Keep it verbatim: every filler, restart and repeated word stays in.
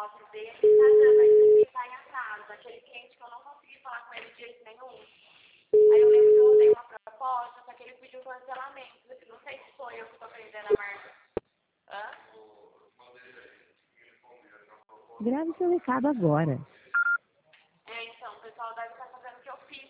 fotos dele no Instagram, mas ele tá em atraso. Aquele cliente que eu não consegui falar com ele de jeito nenhum. Aí eu lembro que eu dei uma proposta, só que ele pediu cancelamento. Não sei se sou eu que tô prendendo a marca. Hã? Grave seu recado agora.